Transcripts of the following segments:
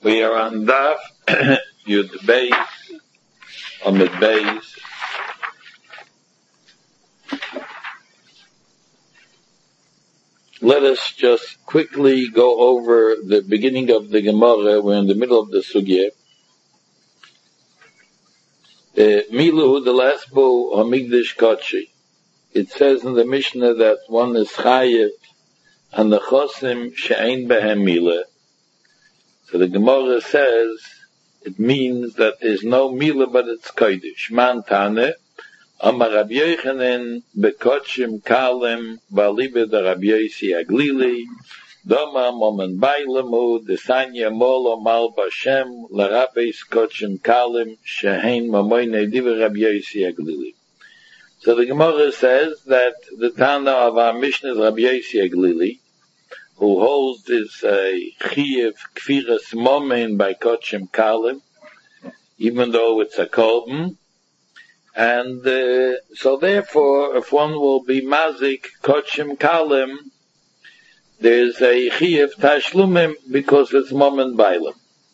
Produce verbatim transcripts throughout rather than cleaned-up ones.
We are on Daf Yud Beis, Amid Beis. Let us just quickly go over the beginning of the Gemara. We're in the middle of the Sugya. Milu, the last bow, Hamigdash Kochi. It says in the Mishnah that one is Chayev and the Chosim She'ein Behem Milah. So the Gemara says it means that there's no Milah but it's Kodesh. Man Tane, Amar Rabbi Yochanan Bekochim Kalem Balibe de Rabbi Yosi Aglili Doma Momen Bailemu Desanya Molo Mal Bashem Larabes Kochim Kalem Shehein Mamoine Diva Rabbi Yosi Aglili. So the Gemara says that the Tana of our Mishnah is Rabbi Yosi Aglili, who holds this a uh, Chiev Kfiras Momen by Kochim Kalem, even though it's a Kolben. And uh, so therefore, if one will be Mazik Kochim Kalem, there's a Chiev Tashlumim because it's Momen Bailam.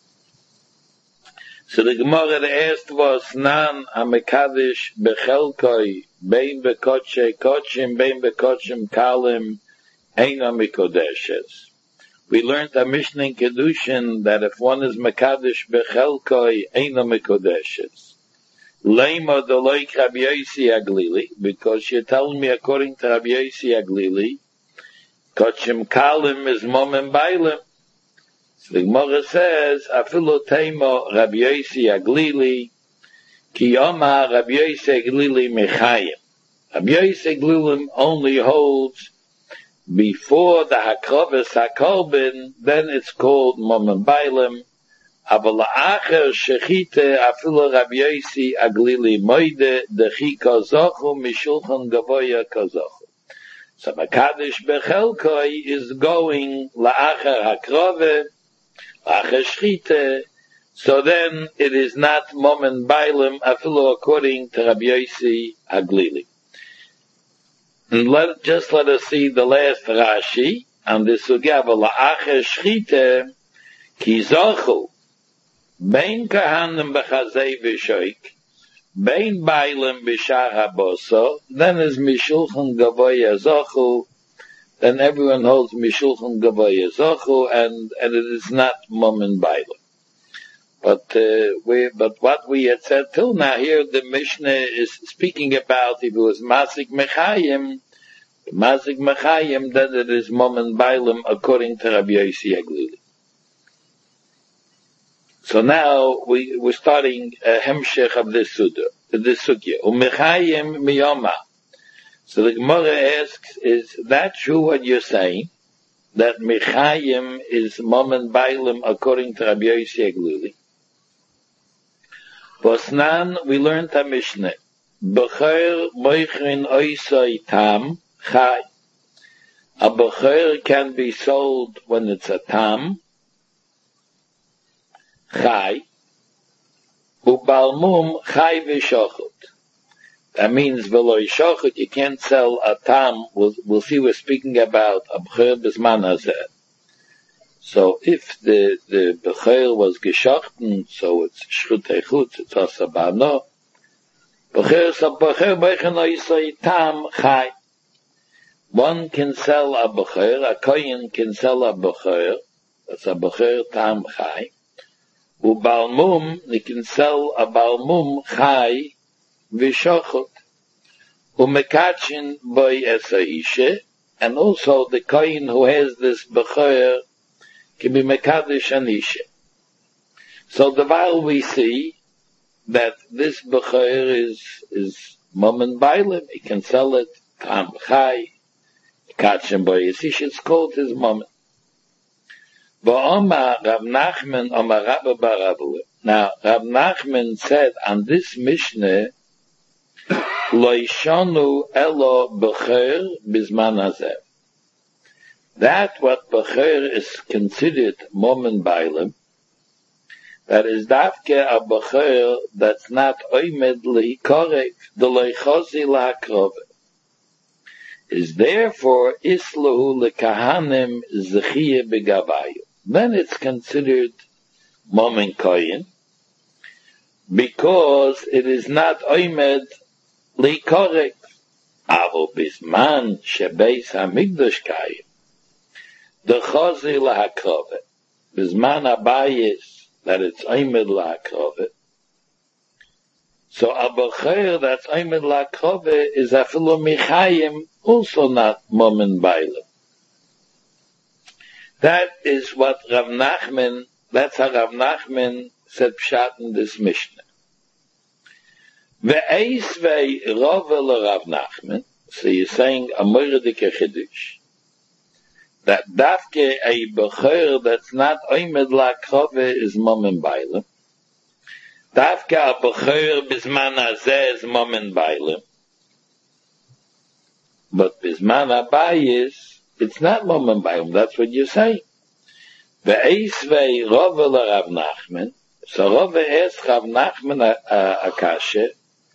So the Gemara asked was, Nan Amekadish Bechelkoi, Bein Bekoche Kochim, Bein Bekochim Kalem, Eina Mikodeshes. We learned a Mishnah in Kedushin that if one is Mekadesh Bechelkoi, Eina Mikodeshes. Lema Deloik Rabbi Yosi Aglili, because you're telling me according to Rabbi Yosi Aglili, Kochim Kalim is Momen Bailim. So the Gemara says, Afilu Teimo Rabbi Yosi Aglili, Ki Yoma Rabbi Yosi Aglili Mechayim. Rabbi Yosi Aglili only holds before the Hakroves HaKolben, then it's called Momen Bailim. Aval la'acher shechite afilu Rabbi Yosi Aglili moide dechika zochu mishulchan gavoya kazochu. So Mekadesh Bechelkoi is going la'acher hakrove, la'acher shechite, so then it is not Momen Bailim afilu according to Rabbi Yosi Aglili. And let, just let us see the last Rashi on this sugya. La'acher shechite ki zochu Bein kahanim b'chazei v'shoik, bein bailim b'shar haboso, then is mishulchan gavoya zochu, then everyone holds mishulchan gavoya zochu, and, and it is not momen bailim. But, uh, we, but what we had said till now here, the Mishnah is speaking about if it was masik mechayim, masik mechayim, then it is momen bailim according to Rabbi Yosi Aglili. So now we, we're starting a hemshech of this sugya. This sugya. Umechayim miyoma. So the Gemara asks, is that true what you're saying? That mechayim is momen bailim according to Rabbi Yosi Aglili? Bosnan, we learned a Mishnah. B'cher moichin oisai tam chai. A b'cher can be sold when it's a tam. Chai, ubalmum chai v'shochut. That means v'lo yishochut, you can't sell a tam. We'll, we'll see we're speaking about a b'cher b'zman hazeh. So if the, the b'cher was geshochten, so it's shchutei chutz, it's also bano. B'cher, so b'cher b'echen lo yisai tam chai. One can sell a b'cher, a kohen can sell a b'cher, that's a b'cher tam chai. Ubalmum, they can sell a balmum chai v'shochot. Umekachin boy esaishe, and also the kohen who has this b'cher can be mekadesh anishe. So the while we see that this b'cher is is momen bailim, he can sell it tam chai, kachin boy esishe. It's called his momen. Now, Rav Nachman said on this Mishnah, Lo yishonu elo b'cher bizman hazeh. That what b'cher is considered momen bailim, that is dafke a b'cher that's not oimed lihikorek, the leichosi la'akrove, is therefore islahu lekahanim zechiyeh begavayu. Then it's considered Momen Koyin, because it is not oimed li korek. Avo bisman shebeis hamigdash kayim, the chazi lahakrove, bisman abayis, that it's oimed lahakrove. So a becher that's oimed lahakrove is afilu michayim, also not momen bailim. That is what Rav Nachman, that's how Rav Nachman said pshat in this Mishnah. Ve'eisvei rove Rav Nachman, so you're saying a moiradike chidush, that dafke a becher that's not oimed lakrove is momen bailim. Dafke a becher bisman hazeh is momen bailim. But bisman habayis, it's not momen bailim, that's what you're saying. Ve'eisvei rove Rav Nachman, so Rove asked Rav Nachman a kasha,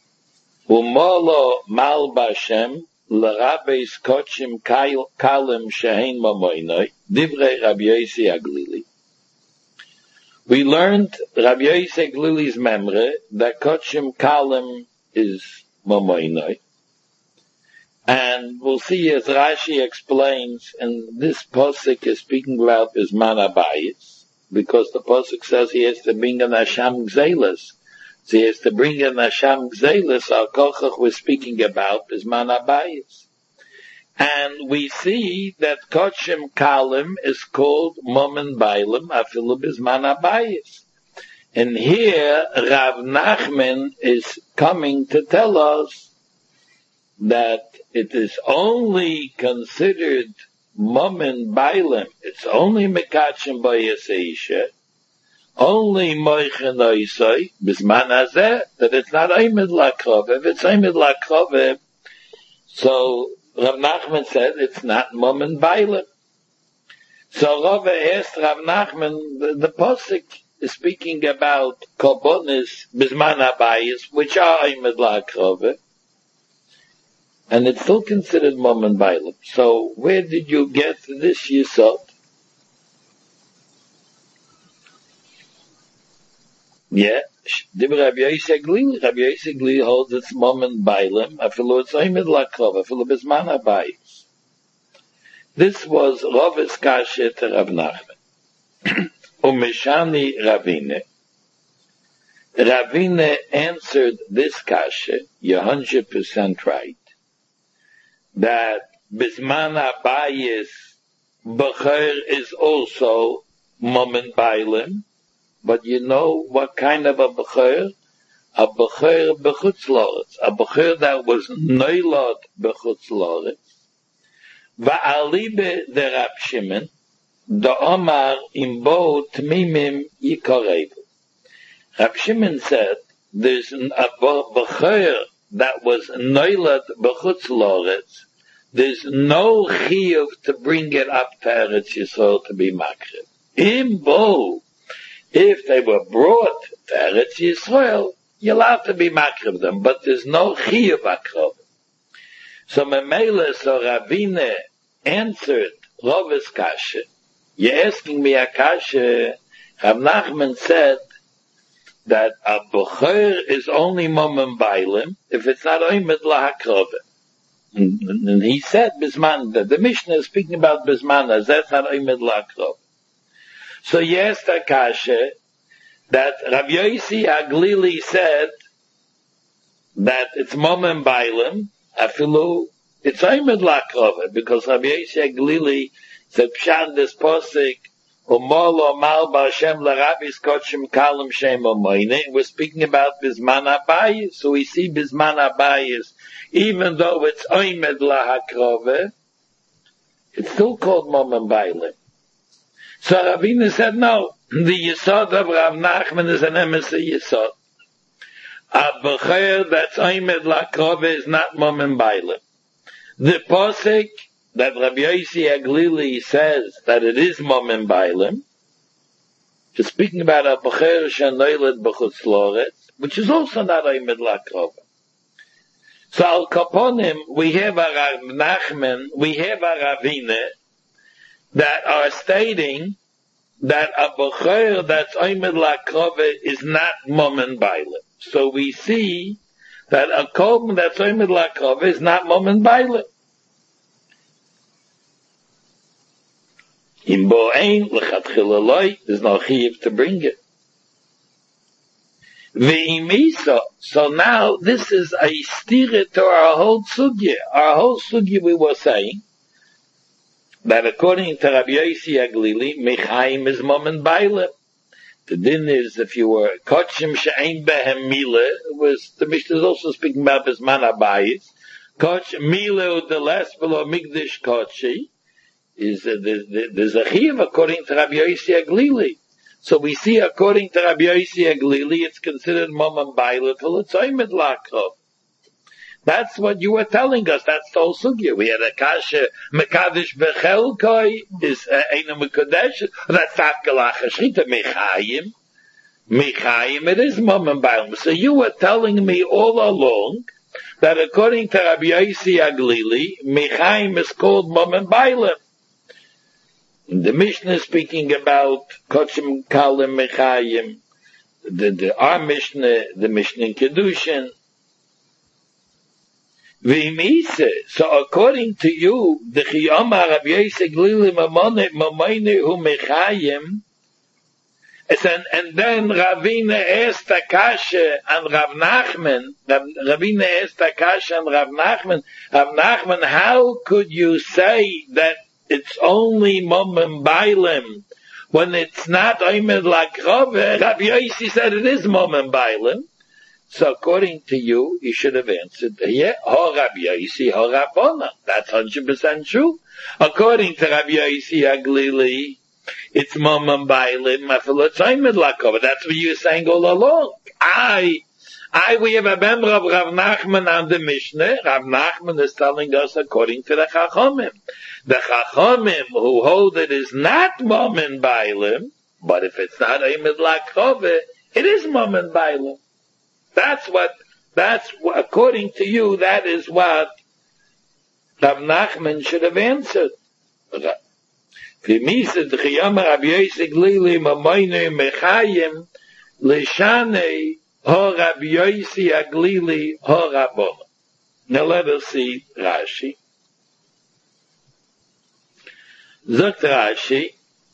Umolo mal bashem l'rabeis kochim kalim shehein mamoinoi divrei Rabbi Yossi Aglili. We learned Rabbi Yossi Aglili's memre that kochim kalim is mamoinoi, and we'll see as Rashi explains, and this posuk is speaking about bisman habayis, because the posuk says he has to bring an Hasham Gzelis. So he has to bring in Hasham Gzelis, our Kochach was speaking about bisman habayis. And we see that Kochim Kalim is called Momen Bailim, afilu bisman habayis. And here Rav Nachman is coming to tell us that it is only considered Momen Bailim, it's only Mekachim Bayasisha, only moichen oisoi, bisman hazeh, that it's not oimed lakrove. If it's oimed lakrove, so Rav Nachman said it's not momen bailim. So Rav asked Rav Nachman, the, the posuk is speaking about korbanos bisman habayis, which are oimed lakrove, and it's still considered momen bailim. So where did you get this yisod? Yeah, Rabbi Yossi Aglili, Rabbi Yossi Aglili holds its momen bailim, afilu it's oimed lakrov, afilu bisman habayis. This was Rav's kasha to Rav Nachman. Umeshani Ravine. Ravine answered this kasha, you're one hundred percent right, that bisman habayis becher is also momen bailim. But you know what kind of a becher? A becher bechutz la'aretz. A becher that was noilad bechutz la'aretz. Va'alibe de Rab Shimon, the Omar imbo tmimim yikarevu. Rab Shimon said, there's a becher that was noilad bechutz la'aretz. There's no chiyuv to bring it up to Eretz Yisrael to be makriv. Imbo, if they were brought to Eretz Yisrael, you're allowed to be makriv them, but there's no chiyuv akrov. So Memele, so Ravine answered Rav's kasha. You're asking me a kasha. Rav Nachman said that a becher is only momen bailim if it's not oimed lahakrov. And, and he said bisman, the, the Mishnah is speaking about bisman, as that's not oimed lahakrov. So yes, Takasha, that Rav Yossi Aglili said that it's momen bailim, afilu, it's oimed lakrove, because Rav Yossi Aglili said pshat this posik, umolo mal b'Hashem l'rabis kochim kalim shem omoine. We're speaking about bisman habayis, so we see bisman habayis, even though it's oimed lahakrove, it's still called momen bailim. So Ravina said, no, the Yisod of Rav Nachman is an emissary Yisod. A becher that's oimed lakrove is not momen bailim. The posik that Rabbi Yossi Aglili says that it is momen bailim, is speaking about a becher shenoiled b'chutz la'aretz, which is also not oimed lakrove. So al kaponim, we have a Rav Nachman, we have a Ravina, that are stating that a bocher that's oimed lakrove is not moment baile. So we see that a korban that's oimed lakrove is not moment baile. In bo'ein lechatchila loy, there's no chiyuv to bring it. Ve'imisa, so now this is a stira to our whole sugya. Our whole sugya we were saying that according to Rabbi Yossi Aglili, Mechaim is moment baile. The din is if you were kochim she'ein behem mile, was the Mishnah is also speaking about bisman abayis. Koch mile the last below migdish kochi is uh, there's a chiyuv according to Rabbi Yossi Aglili. So we see according to Rabbi Yossi Aglili, it's considered moment baile till it's oimed lakrov. That's what you were telling us. That's the whole sugya. We had a kasha mekadosh bechelkoi is eina mekadosh. That's afkalach shchita mechayim. Mechayim it is moment baile. So you were telling me all along that according to Rabbi Yossi Aglili, mechayim is called moment baile. The Mishnah is speaking about kochim kalim mechayim. The, the our Mishnah, the Mishnah in Kedushin. So according to you, the Chiyama Rabbi Yossi Aglili mamone mamone hu mechayim. And, and then Ravina asked Akasha and Rav Nachman. Ravina asked Akasha and Rav Nachman. Rav Nachman, how could you say that it's only moment bailem when it's not oimed lakrove? Rabbi Yossi said it is moment bailem. So according to you, you should have answered, yeah, ho Rabbi Yossi, ho Rabbona. That's one hundred percent true. According to Rabbi Yossi Aglili, it's moment bailem, after it's oimed lakrove. That's what you were saying all along. I, I, we have a member of Rav Nachman on the Mishnah. Rav Nachman is telling us according to the Chachomim. The Chachomim who hold it is not moment bailem, but if it's not oimed lakrove, it is moment bailem. That's what, that's, according to you, that is what Rav Nachman should have answered. V'misad chiyama Rabbi Yossi Aglili mamoyne mechayim l'shanei ho Rabbi Yossi Aglili ho Rabbona. Now let us see Rashi. Zok Rashi,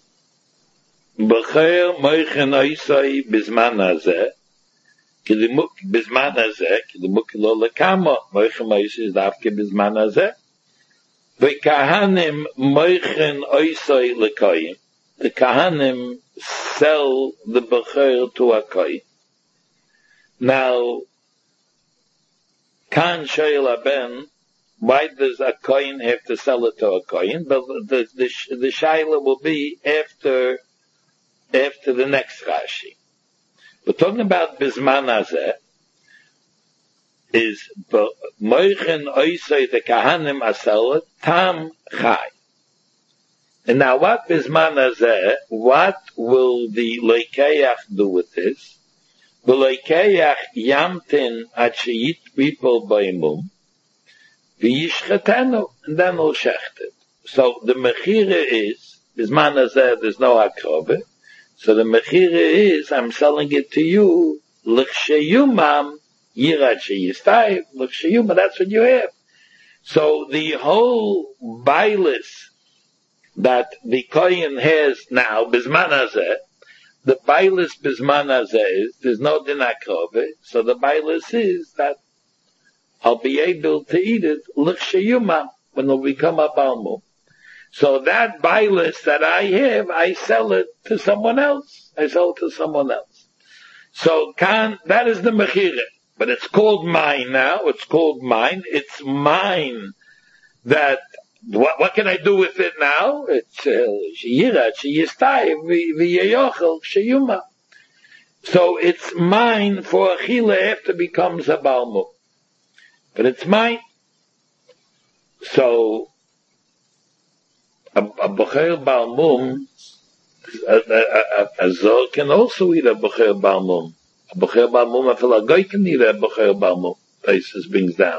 B'cher moichen oisoi bizman hazeh, כדמוק בזמן הזה, כדמוק לא לכמה, מויכן מויסי דווקא בזמן הזה, וכהנים מויכן אויסוי לקויים. The Kahanim sell the Becher to a Kohen. Now, Kan Shoyel Aben, why does a Kohen have to sell it to a Kohen? But the, the, the Shaila will be after, after the next Rashi. We're talking about Bizman Hazeh, is Moichen Oisei the Kahanim Asel Tam Chai. And now what Bizman Hazeh, what will the Leikeach do with this? The Leikeach Yamtin Achiyit people Baimum, V'yishchetenu, and then he'll shecht it. So the Mechira is, Bizman Hazeh, there's no Akrove. So the mechira is, I'm selling it to you, l'chsheyumam, yirat sheyistayv, l'chsheyumam, that's what you have. So the whole bailis that the Kohen has now, bizman hazeh, the bailis bizman hazeh is, there's no din akrove, so the bailis is that I'll be able to eat it, l'chsheyumam, when it will become a balmum. So that bailis that I have, I sell it to someone else. I sell it to someone else. So can, that is the mechira. But it's called mine now. It's called mine. It's mine. That, what, what can I do with it now? It's, sheyira, sheyistai, v'yeyochel, sheyuma. So it's mine for achila after it becomes a balmum. But it's mine. So, A, a Becher Balmum, a, a, a, a Zor can also eat a Becher Balmum. A Becher Balmum, I feel a guy can eat a Becher Balmum. Places brings down.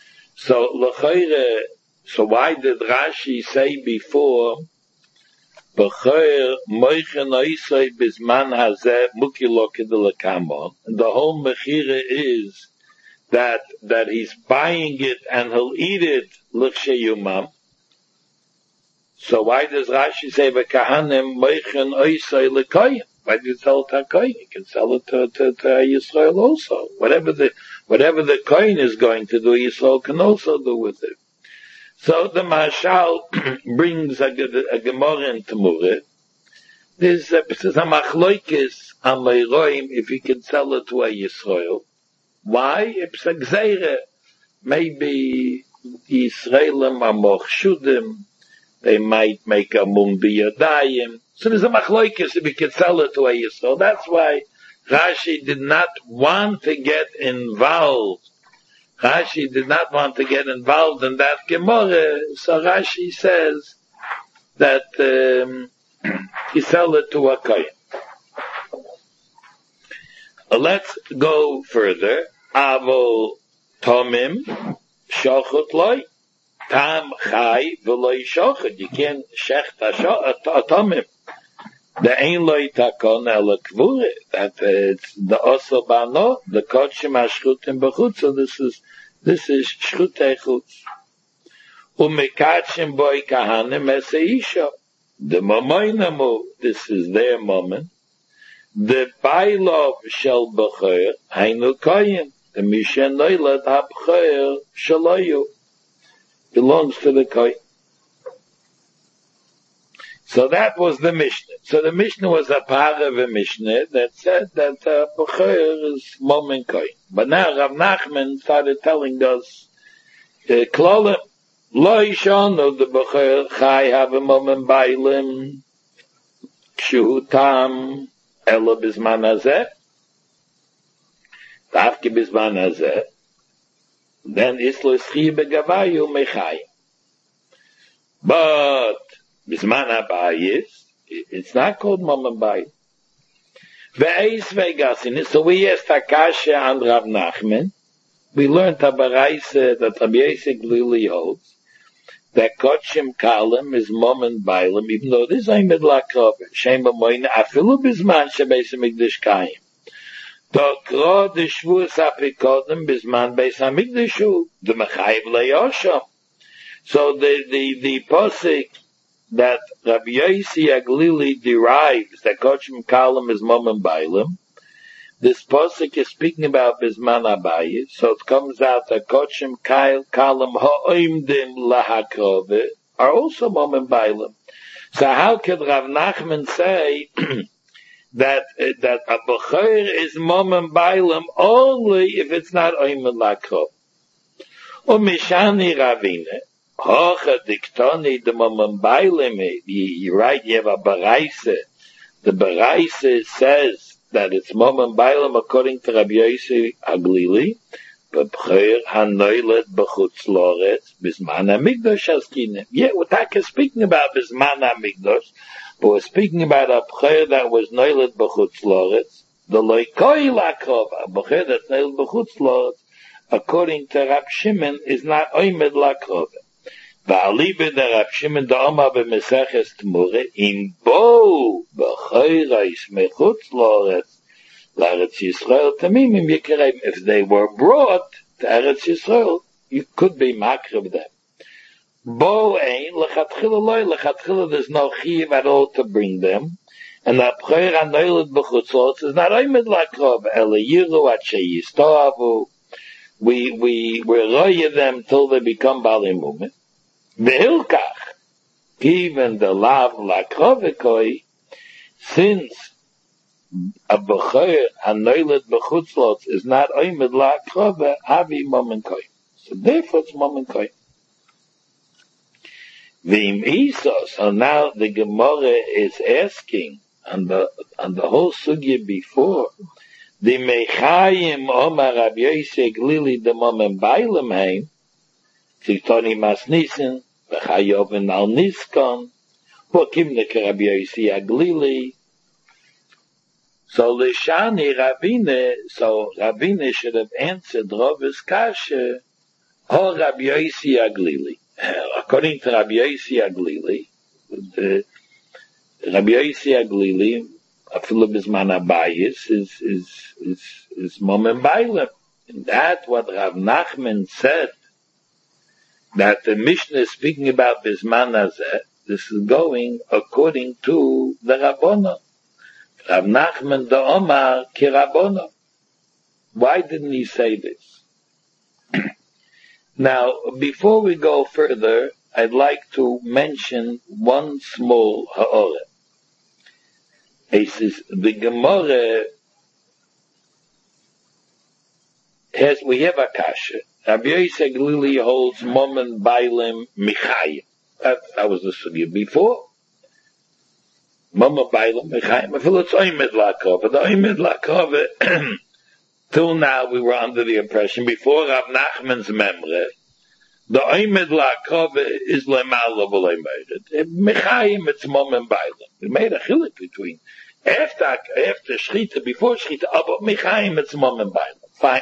So, L'chayre, so why did Rashi say before B'choyer moichen oisoi bizman hazeh mukilo kedelekamon. And the whole mechira is that that he's buying it and he'll eat it l'chsheyumam. So why does Rashi say v'kahanim moichen oisoi l'koyin? Why do you sell it to koyin? You can sell it to to, to Yisrael also. Whatever the whatever the koyin is going to do, Yisrael can also do with it. So the Mashal brings a, a, a Gemara into Mure. There's a, there's a machloikis on Meiroim if he can sell it to a Yisrael. Why? It's a gzeire. Maybe the Yisraelim are mochshudim. They might make a mum biyadayim. So there's a machloikis if he can sell it to a Yisrael. That's why Rashi did not want to get involved. Rashi did not want to get involved in that Gemara, so Rashi says that um, he sell it to a kohen. Uh, let's go further. Avol tomim shochut loy tam chai v'loy shochut. You can't shecht a tomim. The ein loy takon el kvure. That it's the oso bano, the kodshim ashchutim b'chutz. So this is this is shchutei chutz. Umekachim boy kahanim eseisha. The momoinamu. This is their moment. The bailov shel b'choyer hainu koyin. The mishen noilad ha'b'choyer shaloyu belongs to the koyin. So that was the Mishnah. So the Mishnah was a part of a Mishnah that said that uh, B'choyer is mom and koyin. But now Rav Nachman started telling us, Klolim, lo ishon of the B'choyer chai have a mom and bailim, kshu tam, elo bizman hazeh, tafki bizman hazeh, then islo ischhi begavayu mechai. But Bisman Abayis, it's not called Mom and Bayis. Ve'eis ve'gasin. So we asked Akasha and Rav Nachman. We learned Abaraise that Rabbi Yosef Glili holds that Kotshim Kalim is Mom and Bailim, even though this ain't Midlakrov. Shem B'moyne afilu Bisman Shebeis HaMikdash Kayim. Dokro de Shvuas HaPikodim Bisman Beis HaMikdashu. The Mechayiv Le'yosham. So the, the, the Posik that Rabbi Yossi Aglili derives that Kochim Kalim is Mom and Bailim. This posuk is speaking about Bisman Abayis, so it comes out that Kochim Kalim Ha'oimdim Lahakrove are also Mom and Bailim. So how could Rav Nachman say that uh, that a B'choyer is Mom and Bailim only if it's not Oim and Lakrov? Or Mishani Ravine. Hocha diktoni the moment bailim. You're right. You have a baraisa. The baraisa says that it's moment bailim according to Rabbi Yossi Aglili. But b'choyer hanoiled b'chutz loretz bisman hamikdash askinem. Yeah, we're not speaking about bisman hamikdash, but we're speaking about a b'choyer that was noiled b'chutz loretz. The loikoi lakrov, a b'choyer that's noiled b'chutz loretz, according to Rab Shimon, is not oimed lakrov. Va'alibe the Rab Shimon da'oma b'meseches t'mure in bo b'choyrais mechutz loretz l'Eretz Yisrael tamimim yikereim. If they were brought to Eretz Yisrael, you could be makriv them. Bo ein lechatchila loy lechatchila. There's no chiv at all to bring them, and the b'choyer hanoiled b'chutz loretz is not oimed lakrov ele yiru at sheyistoavu. We we we roye them till they become bali mumen. Behilkach, even the lav lakrovikoi, since a b'choyer hanoiled b'chutz loretz is not oimed lakrove, avi mom and koyin. So therefore it's mom and koyin. V'im isos. So now the Gemara is asking on the on the whole sugya before. The mechayim omar Rabbi Yosef Glili the mom and bailim heim. Tiktoni masnisin v'chayovin al niskon. V'kimne Rabbi Yosef Aglili. So Lishani Rabine, so Rabine should have answered Rov's kasha, or Rabbi Yosef Aglili. According to Rabbi Yosef Aglili, the, Rabbi Yossi Aglili, afilu bizman habayis, is, is, is, is moment bailim. And that what Rav Nachman said, that the Mishnah is speaking about bizman hazeh, this is going according to the Rabbanon. Rav Nachman the Omar ki Rabbanon. Why didn't he say this? Now, before we go further, I'd like to mention one small ha'orah. It says, the Gemara has, we have a kasha. Rabbi Yossi Aglili holds Momen Bailim Michayim. That, that was the sugya before. Momen Bailim Michayim. I feel it's Oymed Lakova. The Oymed Lakova, till now we were under the impression, before Rav Nachman's memre, the Oymed Lakova is Lemala V'Leimedet. Michayim, it's Momen Bailim. We made a chiluk between after, after Shchita, before Shchita, but Michayim, it's Momen Bailim. Fine.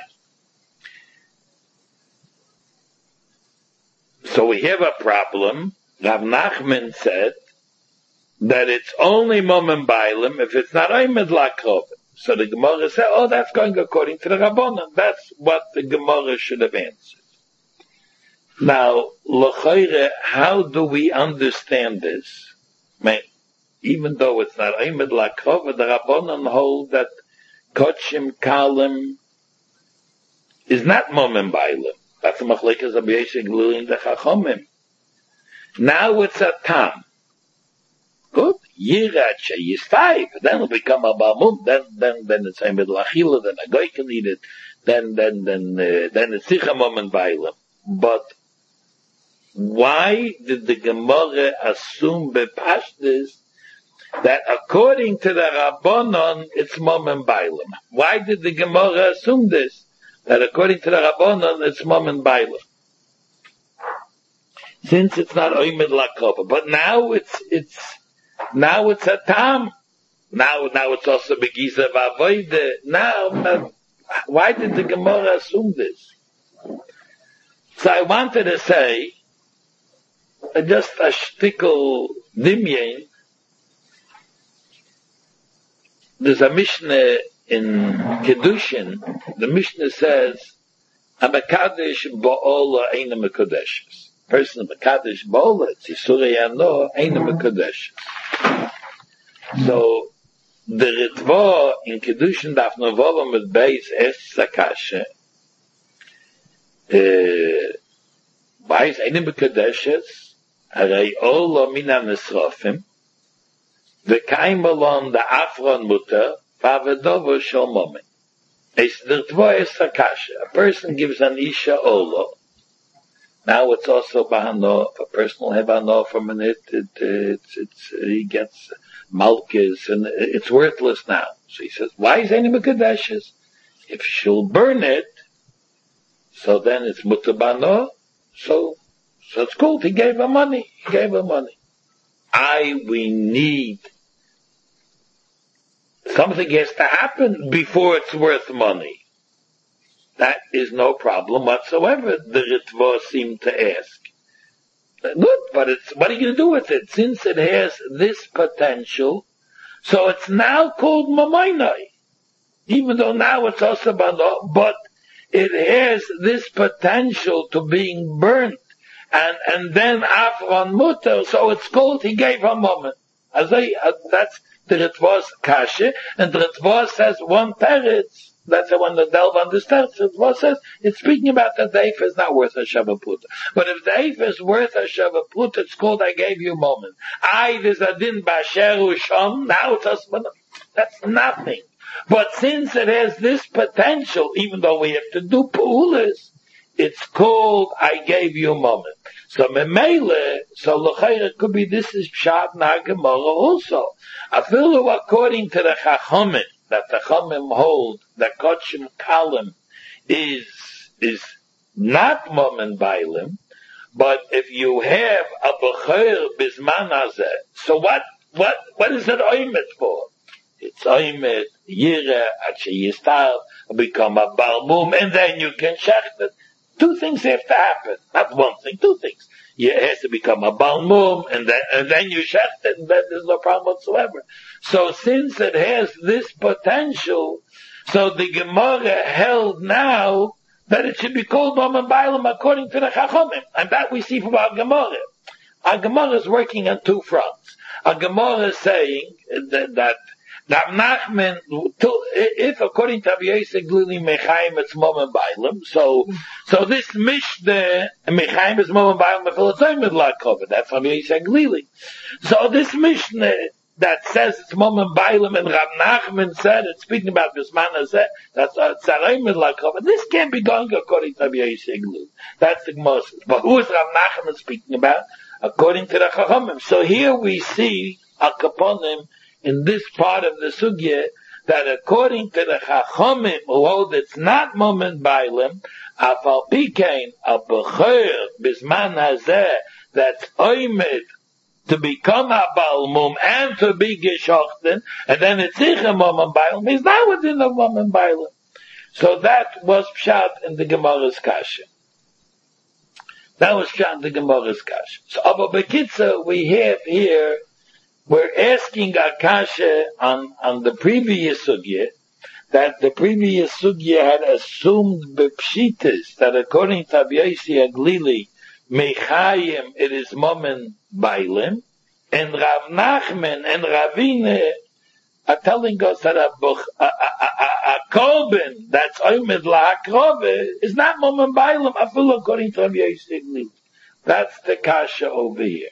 So we have a problem. Rav Nachman said that it's only Momen Bailim if it's not Oymed Lakova. So the Gemara said, oh, that's going according to the Rabbanon. That's what the Gemara should have answered. Now, l'chayre, how do we understand this? I mean, even though it's not Oymed Lakova, the Rabbanon hold that Kochim Kalim is not Momen Bailim. That's the Machlekes of Yossi Aglili and the Chachomim. Now it's a tam. Good. Yirat is five. Then it'll become a balmum. Then, then, then it's a midlachila. Then a guy can eat it. Then, then, then, uh, then it's sicha Momen Bailim. But why did the Gemara assume bepashtis that according to the Rabbanon it's Momen Bailim? Why did the Gemara assume this? That according to the Rabbanon, it's Momen Bailim. Since it's not Oymed Lakova. But now it's, it's, now it's a Tam. Now, now it's also Begiza Vavoide. Now, why did the Gemara assume this? So I wanted to say, just a shtickle dimyen. There's a Mishnah in Kedushin, the Mishnah says, a Mekadesh Ba'ola Eina Mekodeshes. Person of Mekadesh Ba'ola, it's Yisuri Yano, Eina Mekodeshes. So, the Ritva in Kedushin Daf Novolim with Beis Es Sakashe, why is Eina Mekodeshes? Harei Ola Mina Nisrofim, V'kaim Alon the Afron Mutter, Pavadovo Shalmomen. It's the Tvoy Sakasha. A person gives an Isha Olo. Now it's also Bahano. If a person will have Bahano from it, it, it's, it's, he gets Malkis, and it's worthless now. So he says, why is any Mekadeshes? If she'll burn it, so then it's Mutabano, so, so it's cool. He gave her money. He gave her money. I, we need something has to happen before it's worth money. That is no problem whatsoever, the Ritva seemed to ask. Good, but it's, what are you going to do with it? Since it has this potential, so it's now called Mamainai. Even though now it's also Bano, but it has this potential to being burnt. And, and then Afron Mutter, so it's called, he gave a moment. As I, uh, that's the Ritva's kasha, and the Ritva says one teretz. That's the one that Delva understands. The Ritva says, it's speaking about that the Eif is not worth a Sheva Pluta. But if the Eif is worth a Sheva Pluta, it's called, I gave you a moment. I, there's a din Basheru Shom, now it's a, that's nothing. But since it has this potential, even though we have to do Pu'ulas, it's called, I gave you a moment. So Memele, so L'chayra could be, this is Pshat Nagamara also. Afilu according to the Chachomim, that the Chachomim hold, that Kochim Kalim is, is not Momen Bailim, but if you have a B'chayr Bizman Hazeh, so what, what, what is it Oymet for? It's Oymet, Yira, Ache Yistar, become a Balmum, and then you can shecht it. Two things have to happen. Not one thing, two things. it has to become a balmum, and then, and then you shecht it, and then there's no problem whatsoever. So since it has this potential, so the Gemara held now that it should be called Momen Bailam according to the Chachomim. And that we see from our Gemara. Our Gemara is working on two fronts. Our Gemara is saying that, that Rav Nachman, if according to Rabbi Yosef Glili Mechaim it's Momen Bailam, so so this Mishnah Mechaim is Momen Bailam Mefilatzayim Midlakova. That's Rabbi Yosef Glili. So this Mishnah that says it's Momen Bailam and Rav Nachman said it's speaking about this man said that's Tzarayim Midlakova. This can't be going according to Rabbi Yosef Glili. That's the Gemara. But who is Rav Nachman speaking about? According to the Chachamim. So here we see Al Kaponim in this part of the sugya, that according to the Chachamim, who hold it's not Momen Bailam, Afal Pikein, Al Bechor, Bisman Hazeh, that's Oymed, to become a Balmum, and to be Geshochten, and then it's Icha Momen Bailam, he's not within the Momen Bailam. So that was Pshat in the Gemara's Kasha. That was Pshat in the Gemara's Kasha. So, Abba Bekitza, we have here, we're asking Akasha on, on the previous sugya, that the previous sugya had assumed bepshitis, that according to Rabbi Yossi Aglili, Mechayim, it is Momen Bailim, and Rav Nachman and Ravine are telling us that a, a, a, a, a korban that's Oymed La'akrove is not Momen Bailim, afil according to Rabbi Yossi Aglili. That's the kasha over here.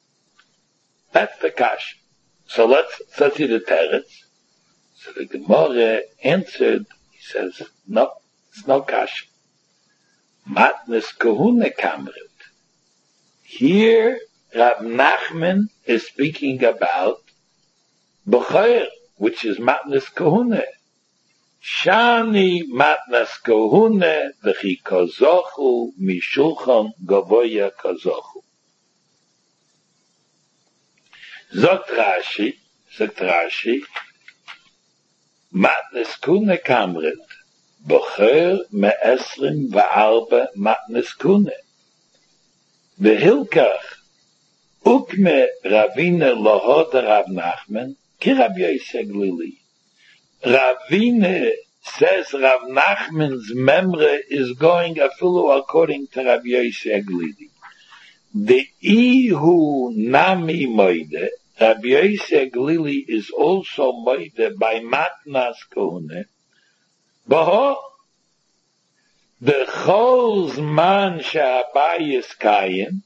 That's the kasha. So let's, let's see the teretz. So the Gemara answered, he says, no, it's no kasha. Matnes Kahuna Kamrit. Here, Rav Nachman is speaking about Bechor, which is Matnes Kahuna. Shani Matnes Kahuna, v'chi kozochu, mishulchan gavoya kozochu. Zogt Rashi, Zogt Rashi, Matnes Kuna Kamret, Bechor me'esrim va'arba Matnes Kuna. V'hilkach, ukme Ravine lohod Rav Nachman, ki Rabbi Yosef Glili. Ravine says Rav Nachman's memory is going afilu according to Rabbi Yosef Glili. The Ihu Nami Moide, Rabbi Yosef Glili is also Moide by Matnas Kohune. Baho, the Chol's man Sha'abayis Kayin,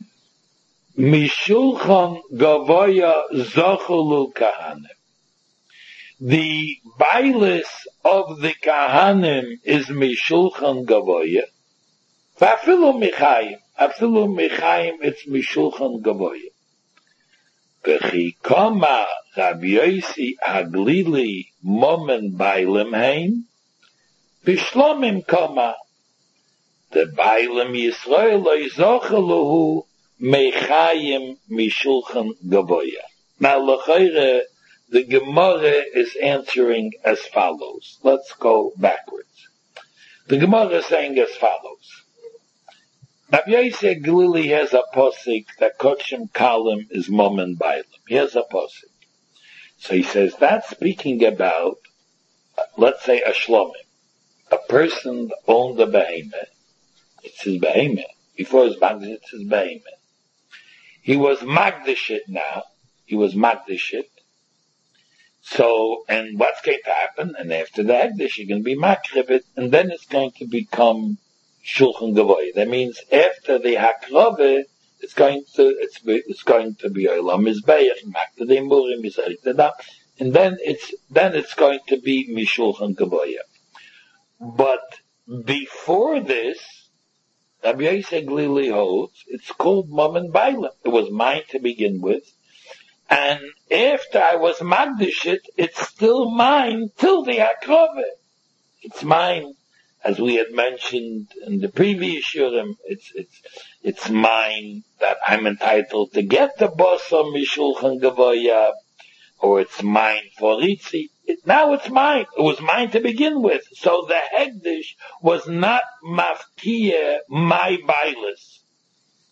Mishulchan Gavoya Zochulu Kahanim. The Bailis of the Kahanim is Mishulchan Gavoya, Vafilu Michayim. Afilu Mechaim, it's Mishulchan Gavoya. V'chi koma Rabbi Yossi Aglili Momen Bailam Hain, Bishlomim koma. The Bailam Yisrael Loizocheluhu Mechaim Mishulchan Gavoya. Now, l'chayre, the Gemara is answering as follows. Let's go backwards. The Gemara is saying as follows. Rabbi Yosef Glili has a posik that Kochim Kalim is Momen Bailam. He has a posik. So he says that's speaking about, let's say a shlomim. A person owned a behemoth. It's his behemoth. Before his magdish, it's his behemoth. He was magdish it now. He was magdish it. So, and what's going to happen? And after the Hegdish, you're going to be makrib it, and then it's going to become Shulchan Gavoy. That means after the Hakrove, it's going to, it's, it's going to be Olam Mizbeach, Makta de Murim, Mizarek, and then it's, then it's going to be Mishulchan Gavoy. But before this, Rabbi Yosef Glili holds, it's called Momen Bailam. It was mine to begin with. And after I was Magdish it, it's still mine till the Hakrove. It's mine. As we had mentioned in the previous Shurim, it's, it's, it's mine that I'm entitled to get the Bosom Mishulchan Gavoya, or it's mine for Ritzi. It, now it's mine. It was mine to begin with. So the Hegdish was not Mafkiya, my Bailis.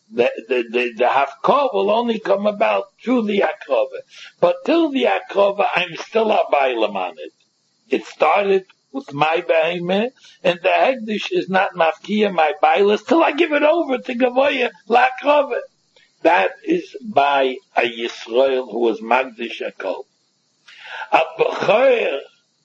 The, the, the, the Hafkov will only come about through the Akrova. But till the Akrova, I'm still a Bailam on it. It started with my Behemoth, and the Hegdish is not Mafkiya, my Bailas, till I give it over to Gavoya, La Akrova. That is by a Yisrael who was Magdish Akol. A Bechor,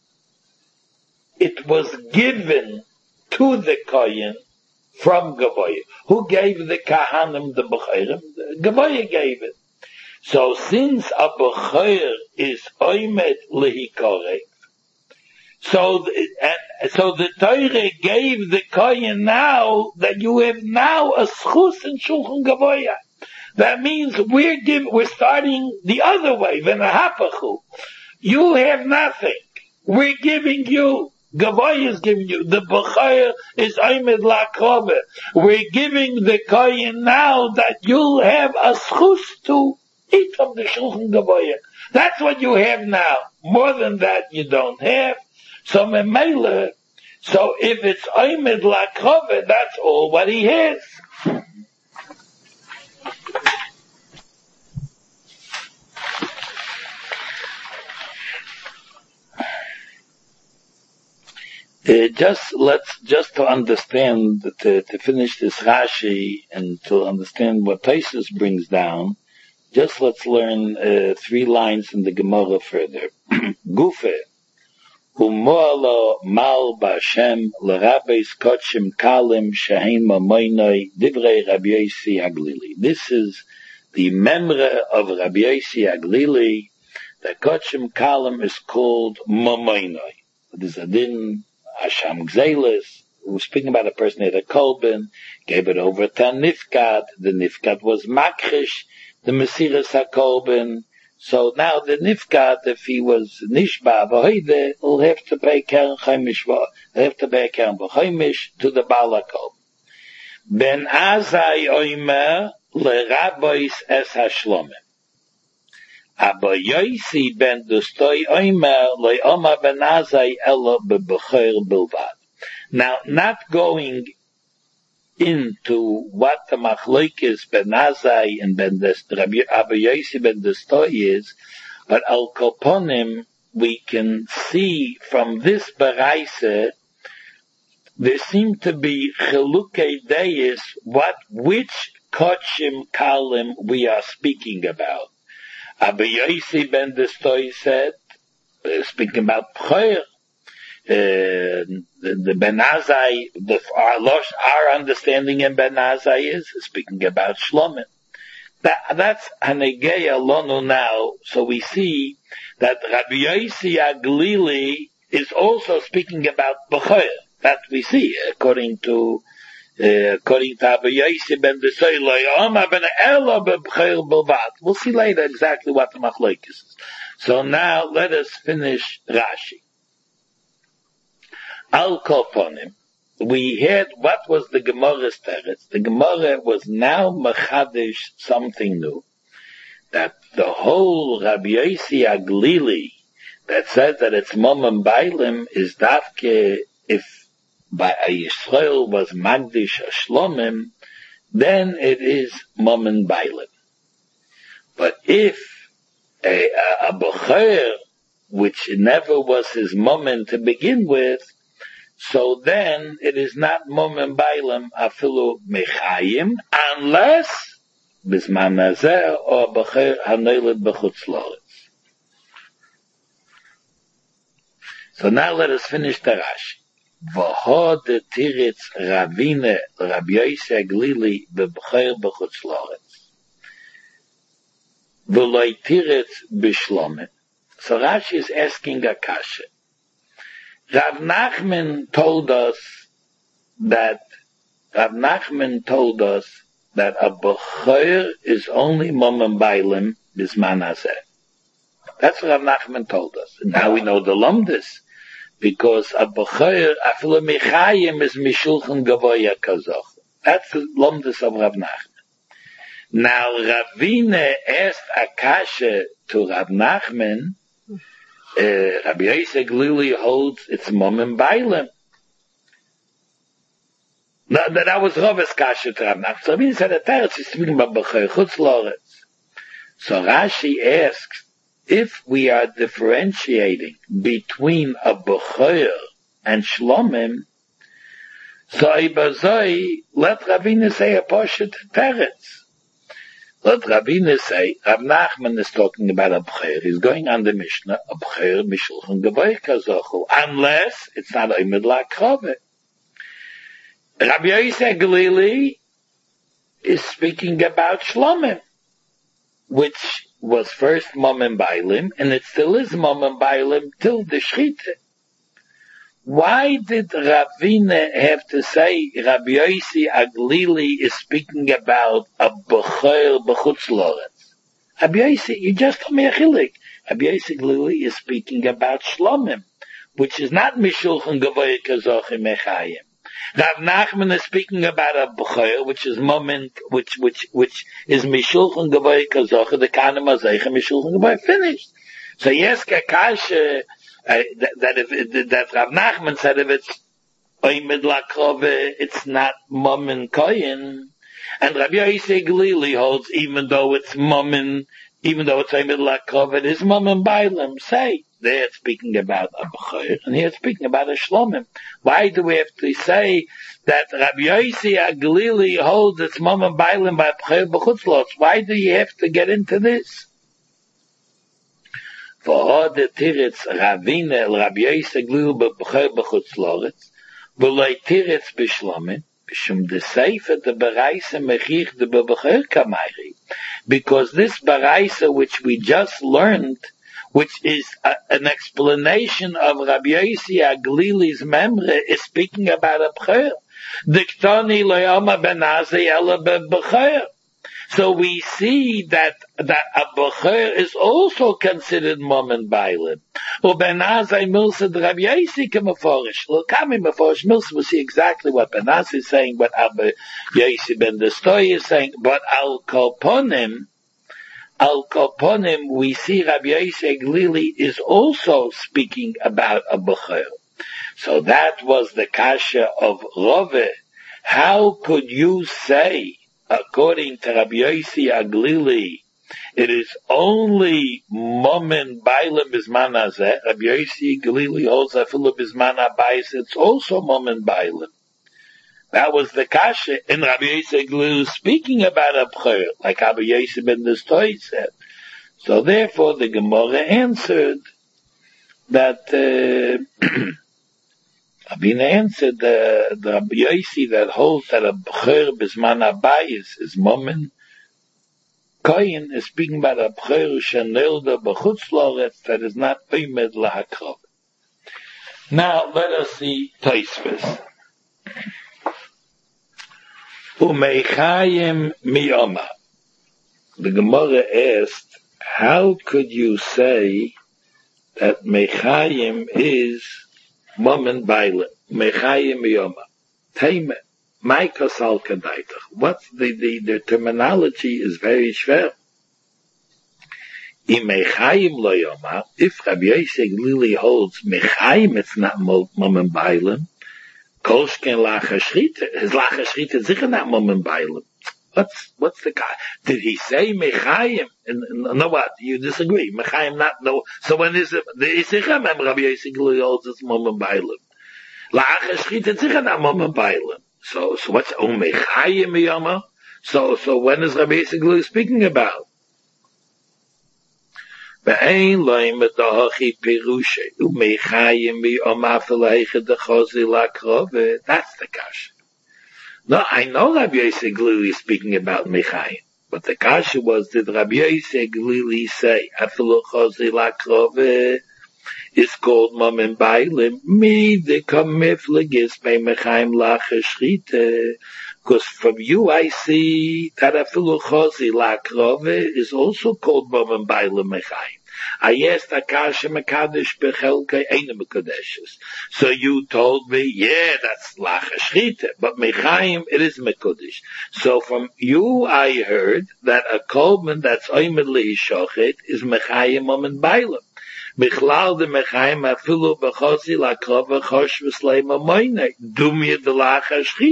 it was given to the Kohen from Gavoya. Who gave the Kahanim the Bechorim? Gavoya gave it. So since a Bechor is Oimed Lehikorek, so and so the Torah gave the Kohen now that you have now a schus in Shulchan Gavoya. That means we're give, we're starting the other way. V'nahapachu. You have nothing. We're giving you. Gavoy is giving you. The Bechor is Aymed Lakrove. We're giving the Kohen now that you'll have a schus to eat from the Shulchan Gavoy. That's what you have now. More than that you don't have. So Memele, so if it's Aymed Lakrove, that's all what he has. Uh, just let's just to understand to, to finish this Rashi and to understand what Taisus brings down. Just let's learn uh, three lines in the Gemara further. Gufe umoalo mal b'Hashem l'rabeis kotshim kalim shehein mamoinoi divrei Rabbi Yossi Aglili. This is the memra of Rabbi Yossi Aglili. The kotshim kalim is called mamoinoi. It is a din. Hasham Gzelis, who was speaking about a person who had a kolben, gave it over to a nifkat. The nifkat was makrish, the mesiras hakolben. So now the nifkat, if he was nishba v'hoide, will have to pay keren chaimish, will have to pay keren v'chaimish to the balakol. Ben azai oimer lerabois es hashlomim. Aber Yosi ben Dustoi Oimer Loi Oma ben Azai Elo beBechor Bilvad. Now, not going into what the Machlokes ben Azai and ben Dustoi, Abba Yosi ben Dustoi is, but Al Koponim, we can see from this Baraisa, there seem to be Chelukei Deis, what, which Kotshim Kalim we are speaking about. Abba Yosi ben Dustoi said, uh, speaking about Bechor, uh, the, the Ben Azai, the, our, our understanding in Ben Azai is speaking about Shlomim. That, that's Hanegeya Lonu now, so we see that Rabbi Yosi Aglili is also speaking about Bechor. That we see, according to Uh, according to Abba Yosi ben Dustoi, ben Elo beBechor Bilvad. We'll see later exactly what the machlokes is. So now let us finish Rashi. Al Koponim, we had what was the Gemara's teretz. The Gemara was now mechadish something new. That the whole Rabbi Yosi Aglili that says that it's Mom and Bailim is dafke if by a Yisrael was Magdish Shlomim, then it is Mom and Bailim. But if a, a, a Bechor, which never was his Mom to begin with, so then it is not Mom and Bailim afilu Mechayim, unless Bisman Nazeh or Bechor Hanoiled B'chutz Loretz. So now let us finish the Rashi. V'ho de tiritz Ravine Rabbi Yosi Aglili beBechor b'chutz loretz. V'loi tiritz b'shlomim. So Rashi is asking a kasha. Rav Nachman told us that Rav Nachman told us that a Bechor is only Mom and Bailim bisman hazeh. That's what Rav Nachman told us. And now we know the Lumdis. Because a Bechor, afilu Mechayim is Mishulchan Gavoya Kazoch. That's the Lumdis of Rav Nachman. Now Ravine asked Akasha to Rav Nachman, uh, Rabbi Yosi Aglili holds it's Mom and Bailim. No, that, that was Ravis Kasha to Rav Nachman. So Rabbeinu said that Teretz is speaking about B'chor Chutz Loretz. So Rashi asks, if we are differentiating between a B'chor and Shlomim, so Ibazoi, let Rabbeinu say a Poshet Teretz. Let Rabbeinu say, Rav Nachman is talking about a B'chor. He's going on the Mishnah, a B'chor Mishulchan Gavoy Kazochu, unless it's not a Midla Krove. Rabbi Yosef Glili is speaking about Shlomim, which was first Momim Bailim, and it still is Momim Bailim till the Shchita. Why did Ravina have to say Rabbi Yossi Aglili is speaking about a B'chor B'chutz Loretz? Rabbi Yossi, you just told me a chilik. Rabbi Yossi Aglili is speaking about Shlomim, which is not Mishulchan Gavoy Kazochim Mechayim. Rav Nachman is speaking about a B'chor, which is moment, which, which, which is Mishulchan Gavoy Kazochim, the Kana Mazeicha Mishulchan Gavoy, finished. So yes, Kakasha, Uh, that, that if that Rav Nachman said if it's Oymid Lakrove, it's not Momin Koyin, and Rabbi Yosef Glili holds even though it's Momin, even though it's Oymid Lakrove, it is Momin Bailam. Say they're speaking about a B'chor, and here it's speaking about a Shlomim. Why do we have to say that Rabbi Yosef Glili holds it's Momin Bailam by B'chor B'chutz Loretz? Why do you have to get into this? For the Tiritz Ravina El Rabbi Yosef Glili B'chor B'chutz Loretz, v'loi Tiritz B'Shlomim, b'shum de Seifer de Baraisa Mechich de B'chor Kamayri. Because this Baraisa which we just learned, which is a, an explanation of Rabbi Yosef Glili's memory, is speaking about a B'chor. Diktoni lo yoma ben Azai ela b'B'chor. So we see that that a B'chor is also considered Momen Bailim. Or Ben Azai Milsa the Rabbi Yossi Kemaforish. Well, Kami Maforish Milsa will see exactly what Ben Azai is saying, what Rabbi Yossi Ben Destoy is saying, but Al Koponim, Al Koponim, we see Rabbi Yossi Glili is also speaking about a B'chor. So that was the kasha of Rove. How could you say, according to Rabbi Yossi Aglili, it is only Momen Bailim Bizman Hazeh? Rabbi Yossi Aglili holds Afilu Bizman Abayis, it's also Momen Bailim. That was the kasha, and Rabbi Yossi Aglili speaking about a B'chor, like Rabbi Yossi Ben Destoy said. So therefore the Gemara answered that, uh, Rabbeinu answered the, the Rabbi Yossi that holds that a B'chor Bizman Abayis is Momen Koyin is speaking about a B'chor Shenilda B'chutz Loretz that is not Oymid Lahakrov. Now let us see Tosfos. Umeichayim miyoma. The Gemara asked, how could you say that Meichayim is Momen Bailim, Mechayim Yoma, Teime, Maikasal Kadaitach? What's the, the, the terminology is very schwer. In Mechayim Lo Yoma, if Rabbi Yosef Glili holds Mechayim, it's not Momen Bailim, Kolshken Lacha Shrita, his Lacha Shrita is sicher not Momen Bailim. What's, what's the guy? Did he say Mechayim? And, no, what? You disagree. Mechayim not, no. So when is it, the Isicha Mem Rabbi Yosef Glili holds it's Momen Bailim. La'ach Shchit it's sicher not Momen Bailim. So, so what's, oh, Mechayim Miyama? So, so when is Rabbi Yosef Glili speaking about? Be'ein loim edahachi pirushe, u'mechayim Miyama afileiche dechozi lakrove. That's the kasha. No, I know Rabbi Yosef Glili is speaking about Mechayim, but the kasha was, did Rabbi Yosef Glili say, Afilu Chozi Lakrove is called Momen Bailim, mi de kamiflegis bei Mechayim Lacha Shrite, because from you I see that Afilu Chozi Lakrove is also called Momen Bailim Mechayim. I asked Akasha Mekadesh Bechelke Eine Mekadeshes. So you told me, yeah, that's Lacha Shrita, but Mechaim, it is Mekadesh. So from you I heard that a Kolman that's Oymid Leishochet is Mechaim Momen Bailim. Michlal de Mechaim Afilu Bechosi Lakrova Chosh V'Sleima Moine. Dumya de Lacha Shrita.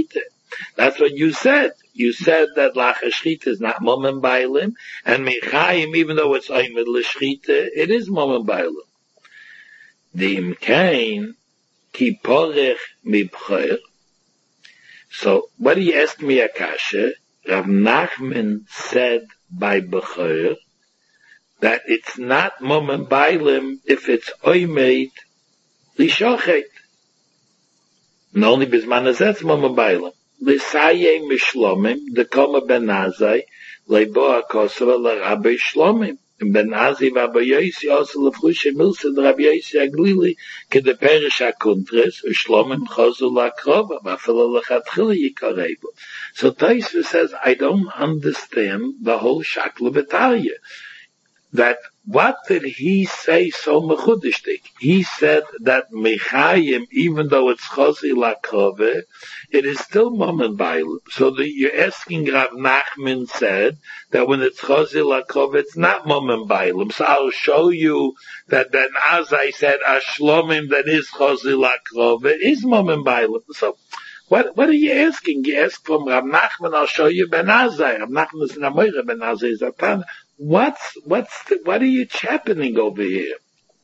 That's what you said. You said that lachashchita is not moment bailim, and mechayim, even though it's oimed l'shchita, it is moment bailim. The imkain ki porech mibchoir. So, what do you ask me, Akasha? Rav Nachman said by Bechor that it's not moment bailim if it's oimed l'shochet. And only bisman azetz moment bailim. L'saye mishlomim, the koma ben azai, leibo akosava l'rabbi shlomim. And ben azai v'abba yosi also l'flushe milsa d'rabbi yosi aglili k'de perish hakuntres, u'shlomim chozu l'akrova, v'afelo l'chatchila yikarebu. So Taisva says, I don't understand the whole shakla b'tarya. That what did he say so mechudishtik? He said that mechayim, even though it's chosi lakrove, it is still moment bailim. So the, you're asking Rav Nachman said that when it's chosi lakrove, it's not moment bailim. So I'll show you that then as I said, ashlomim that is chosi lakrove is moment bailim. So What, what are you asking? You ask from Rav Nachman, I'll show you Ben Azai. Rav Nachman is an Amoira, Ben Azai is a Tana. What's, what's the, what are you chapping over here?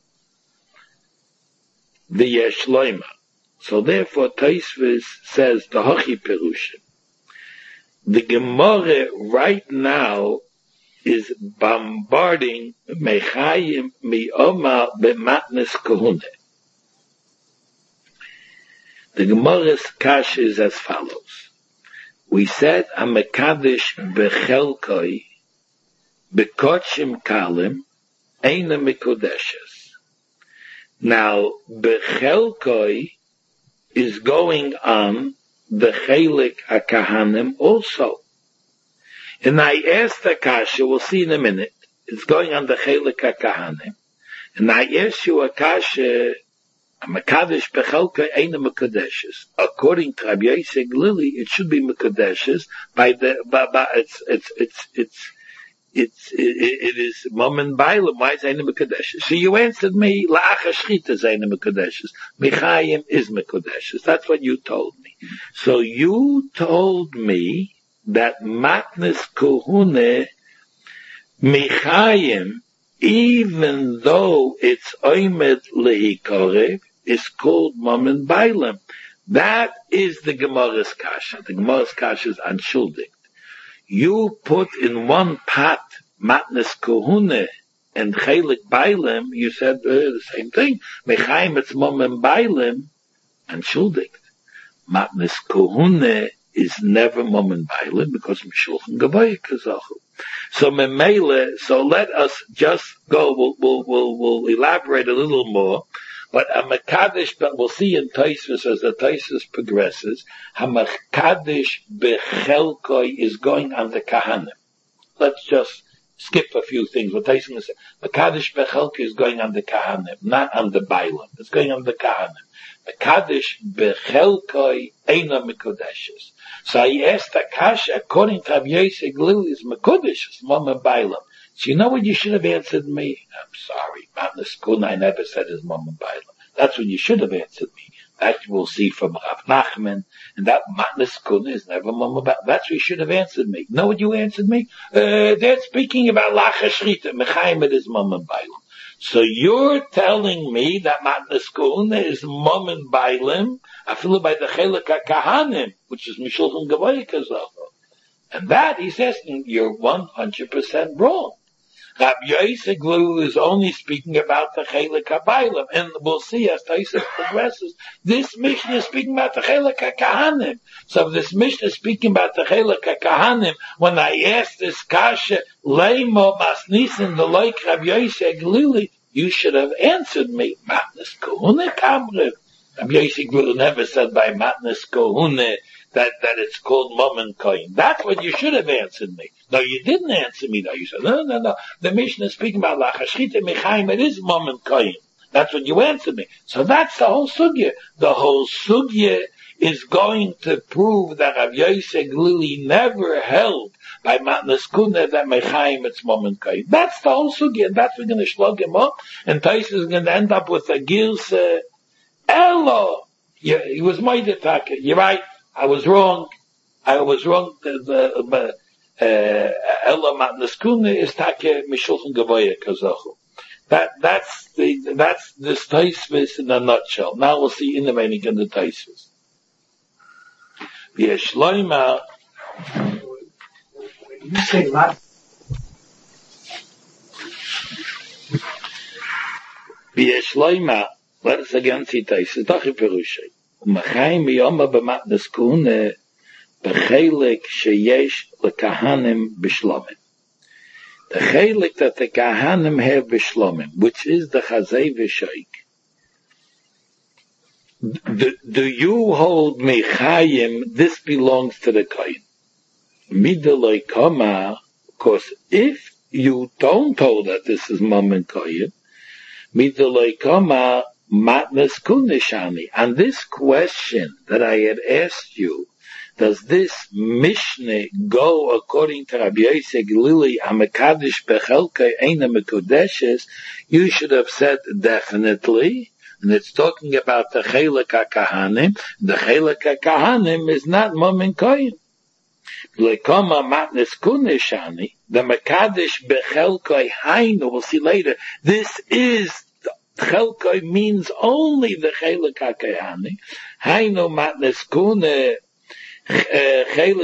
The Yeshloima. So therefore, Taisvis says, the Hachi Perushim. The Gemara right now is bombarding Mechayim Mi'oma B'matnes Kohune. The Gemara's kasha is as follows. We said, Amekadish bechelkoi, bekochim kalim, eina mikodeshes. Now, bechelkoi is going on the chelik akahanim also. And I asked the kasha, we'll see in a minute, it's going on the chelik akahanim. And I asked you a kasha, Mekadesh bechelka ain't a Mekadeshes. According to Rabbi Yosef Glili, it should be Mekadeshes by the, by, by, it's, it's, it's, it's, it's, it, it is Momen Bailam. Why is it ain't a Mekadeshes? So you answered me, La'acha Shchita is ain't a Mekadeshes. Michayim is Mekadeshes. That's what you told me. So you told me that Matnes Kohune, Michayim, even though it's Oimed Lehikorev, is called Momen Bailam. That is the Gemara's Kasha. The Gemara's Kasha is unschuldigt. You put in one pot Matnes Kohune and Chelik Bailam, you said uh, the same thing. Mechaim it's Momen Bailam, unschuldigt. Matnes Kohune is never Momen Bailam because Mishulchan Gavoya Kazachu. So Memele, so let us just go, we'll, we'll, we'll, we'll elaborate a little more. But HaMekadesh, but we'll see in Tosfos as the Tosfos progresses, HaMekadesh Bechelkoi is going on the Kahanim. Let's just skip a few things. What Tosfos is saying, Mekadesh Bechelkoi is going on the Kahanim, not on the Bailam. It's going on the Kahanim. Mekadesh Bechelkoi Eina Mekodeshes. So I asked Akasha, according to Rabbi Yosef Glili, is Mekodesh, it's Mama Bailam. So you know what you should have answered me? I'm sorry, Matnes Kun, I never said it's Mama Bailam. That's what you should have answered me. That you will see from Rav Nachman, and that Matnes Kun is never Mama Bailam. That's what you should have answered me. You know what you answered me? Uh, they're speaking about Lacha Shrita, Mechaim it is Mama Bailam. So you're telling me that Matnes Kun is Momen Bailim, I feel by the Chelik HaKahanim, which is Mishulchan Gavoya Kazachu. And that, he's asking, you're one hundred percent wrong. Rabbi Yosef Glili is only speaking about the Chelik HaBailim, and we'll see as Tosfos progresses, this Mishnah is speaking about the Chelik HaKahanim. So if this Mishnah is speaking about the Chelik HaKahanim, when I asked this Kasha, Leimo Masnisin, the like Rabbi Yosef Glili, you should have answered me, Matnes Kohune Kamrev. Rabbi Yosef Glili never said by Matnes Kohune that, that it's called Momen Koyin. That's what you should have answered me. No, you didn't answer me though. You said, no, no, no. The Mishnah is speaking about Lachashchita Mechaim, it is Momen Koyin. That's what you answered me. So that's the whole sugya. The whole sugya is going to prove that Rabbi Yosef Glili never held by Matnes Kuna that Mechaim it's Momen Koyin. That's the whole sugya, and that's we're going to shlug him up, and Tosfos is going to end up with a Gilsa Elo. Yeah, he was Moedetaka. You're right. I was wrong. I was wrong. The Ella Matnas Kuna is Take Mishulchan Gavoya Kazachu. That that's the that's the Taisvis in a nutshell. Now we'll see in the meaning in the Taisvis. V'yeshloima. You say Mat. V'yeshloima. Let us again see Taisvis. Dachi Perushay. U'machayim b'yoma b'matnas Kuna b'chelik sheyesh l'kahanim b'shlomim. The chelik that the kahanim have b'shlomim, which is the chazay v'shaik. Do, do you hold mechayim? This belongs to the kohen. Midalei kama, because if you don't hold that this is mom and kohen, midalei kama matnas kunishani. And this question that I had asked you, does this Mishnah go according to Rabbi Yosef Glili Amekadish Bechelkai Eina Mekodeshes? You should have said definitely, and it's talking about the Chelek HaKahanim. The Chelek HaKahanim is not Mom and Kohen. Lekoma Matnes Kunishani, the Mekadish Bechelkai Hainu, we'll see later, this is Chelkai means only the Chelek HaKahanim. Hainu Matnes Kuneh. You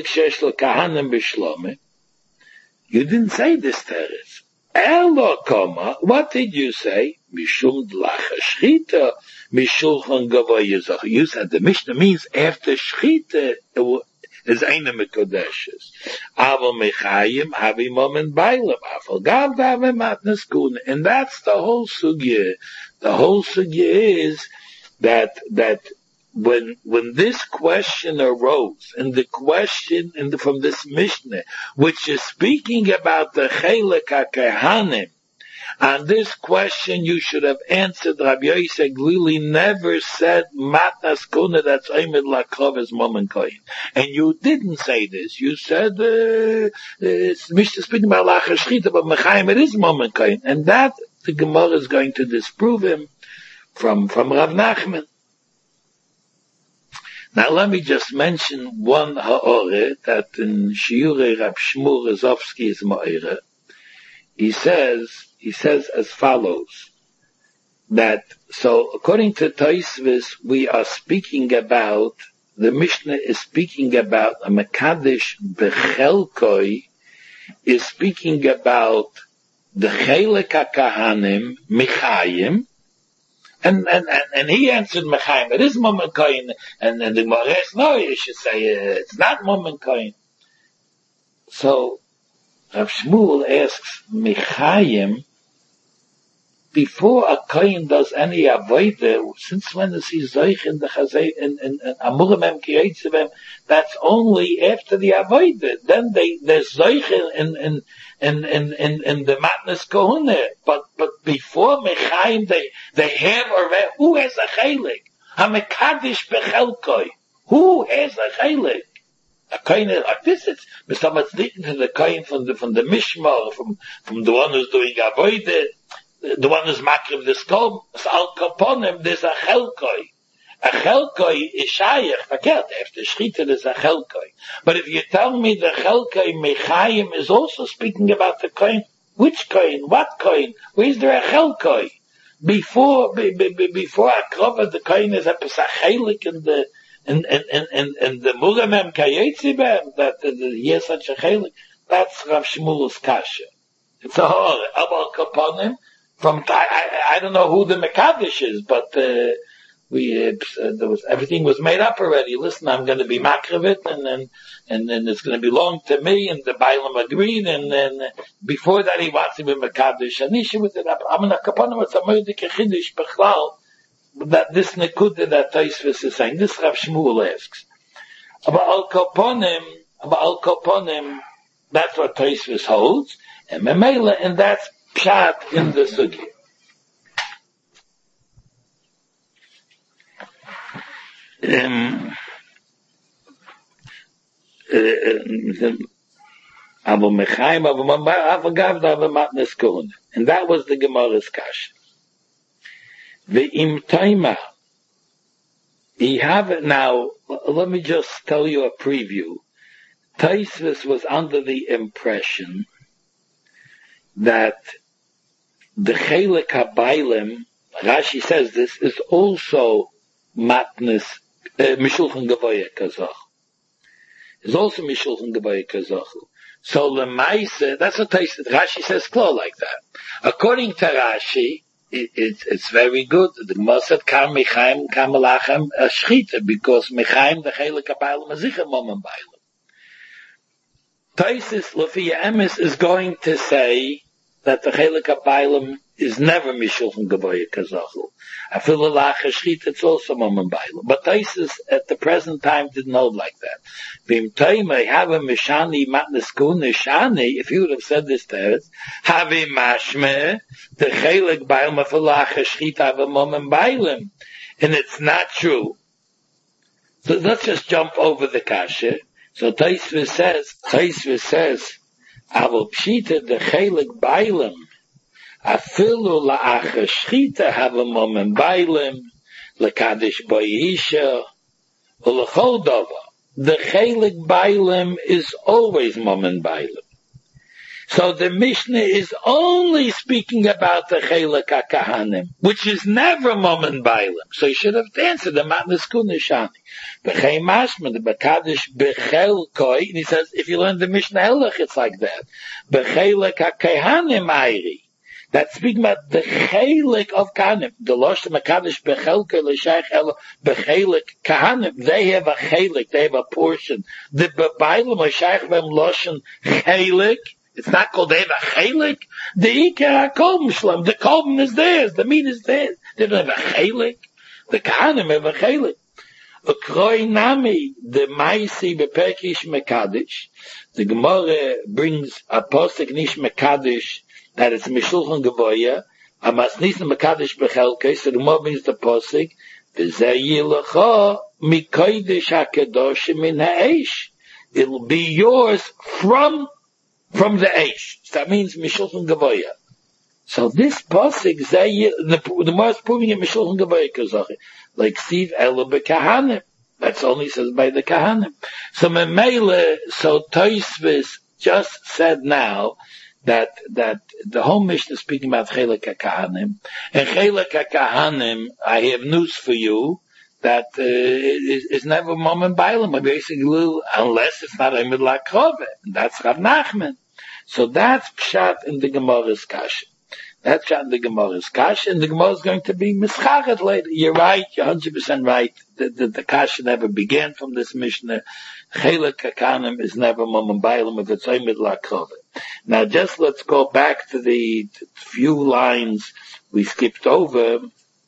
didn't say this teretz. Elo koma. What did you say? Mishum dlacha shchita, mishulchan gavoya zach. You said the Mishnah means after shchita is eine mekodeshes. Aval mechayim havi moment bailam. Afal gav davim matnas kun. And that's the whole sugya. The whole sugya is that that. When when this question arose, and the question in the, from this Mishnah, which is speaking about the Chelek HaKahanim, and this question you should have answered, Rabbi Yosef Glili never said Matnas Kuna, that's Omed Lakrov as Mom and Kohen. And you didn't say this. You said, uh, it's Mishnah speaking about Lacha Shchita, but Mechaim it is Mom and Kohen. And that the Gemara is going to disprove him from, from Rav Nachman. Now let me just mention one ha'ore that in Shiurei Rab Shmuel Rozovsky is ma'ore. He says, he says as follows, that, so according to Taisvis, we are speaking about, the Mishnah is speaking about, a Mekadesh Bechelkoi is speaking about the Chelek HaKahanim, Michayim, And, and, and, and he answered Mechaim, it is Mom and Kohen. And then the Gemara says, no, you should say uh, it's not Mom and Kohen. So, Rav Shmuel asks Mechaim, before a Kohen does any avodah, since when is he Zoich in the Chazay, in, in, in Amurimem Kiyetzivem, that's only after the avodah. Then they, there's Zoich in, in, in, in, in, in the Matnas Kohune. But, but before Mechaim, they, they have already, who has a Chelik? HaMekadish Bechelkoi. Who has a Chelik? A Kohen like this, it's, but someone's speaking to the Kohen from the, from the Mishmar, from, from the one who's doing avodah, the one who's makriv the skull, al kaponim, there's a chelkoi. A chelkoi is shayach, verkehrt, after shchita there's a chelkoi. But if you tell me the chelkoi mechayim is also speaking about the coin, which coin, what coin, where is there a chelkoi? Before, be, be, be, before akrova, the coin is a pesachelik in the, in, in, in, in, in the mugamem kayetzibem, that uh, he has such a chelik. That's Rav Shmuel's kasha. It's a hor, al kaponim, From I, I, I don't know who the Mekadesh is, but uh, we uh, there was everything was made up already. Listen, I'm going to be makrivit, and then and then it's going to belong to me, and the Bailam agreed, and then uh, before that he wants to be Mekadesh. And issue with it, I'm going to kaponim with some of the kechidish bechlal that this nekuda that Taisvis is saying. This Rav Shmuel asks about al kaponim, about al kaponim. That's what Taisvis holds, and Memela, and that's Pshat in the Sugi. Um, and that was the Gemara's Kasha. The Imtaima, he have it now. Let me just tell you a preview. Taisvis was under the impression that the Chelek HaBailim, Rashi says this, is also matnis, uh, Mishulchan Gavoya Kazach. Is also Mishulchan Gavoya Kazach. So Lemaise, that's what Taisvis, Rashi says clear like that. According to Rashi, it, it, it's very good. The Gemara said, Kam Mechaim, Kam Melachem, Shchita, because Mechaim, the Chelek HaBailim, is Zichar Mom Bailim. Taisis Lafia Emes is going to say that the Chelek HaBailim is never Mishulchan Gavoya Kazachul. Afilu Lacha Shchita, it's also Mom Bailim. But Taisis at the present time didn't hold like that. Vim Taimei have a Mishani Matneskun Nishani, if you would have said this to us, have a Mashme, the Chelek Bailim Afilu Lacha Shchita have a Mom Bailim. And it's not true. So let's just jump over the kasha. So Taisvis says, Taisvis says, Avol Pshita the Chelek Bailim, Afilu la'acha Shchita have a moment Bailim, Lekadish Boyisha, Ulechol Dova. The Chelek Bailim is always moment Bailim. So the Mishnah is only speaking about the Chelek HaKahanim, which is never moment Bailim. So you should have answered the Matnas Kunishani. B'chei Mashma, the B'kadish B'chelkoi, and he says, if you learn the Mishnah Helech, it's like that. B'chelek HaKahanim Ayri. That's speaking about the Chelek of Kahanim. The Losh Makadosh B'chelkoi L'Shaych Elo B'chelek Kahanim. They have a Chelek, they have a portion. The B'bailim L'Shaych V'em Loshen Chelek. It's not called they have a Chelek. The Ikar HaKolm Shlem. The Kolm is theirs. The meat is theirs. They don't have a Chelek. The Kahanim have a Chelek. Ukroi Nami, the Maisi Beperkish Mekadish. The Gemara brings a posik nish Mekadish that it's Mishulchan Gavoya. A Masnis Mekadish Bechelke. So the Gemara brings the posik. V'zeh yilacha mikodesh hakedoshim min ha'esh. It'll be yours from From the Eish. So that means Mishulchan Gavoya. So this pasuk, the the most proving it Mishulchan Gavoya Kazach, like Steve Elbe Kahanim. That's only says by the Kahanim. So Memele, so Toisvis just said now that that the whole Mishnah is speaking about Chelek HaKahanim, and Chelek HaKahanim, I have news for you. That uh, is, is never Mom and Bailim, basically, unless it's not a Midlak Chove. That's Rav Nachman. So that's Pshat in the Gemara's Kasha. That's Pshat in the Gemara's Kasha, and the Gemara is going to be Mischachet later. You're right, you're one hundred percent right. The, the, the Kasha never began from this Mishnah. Chelek HaKahanim is never Mom and Bailim if it's a Midlak Chove. Now just let's go back to the to few lines we skipped over.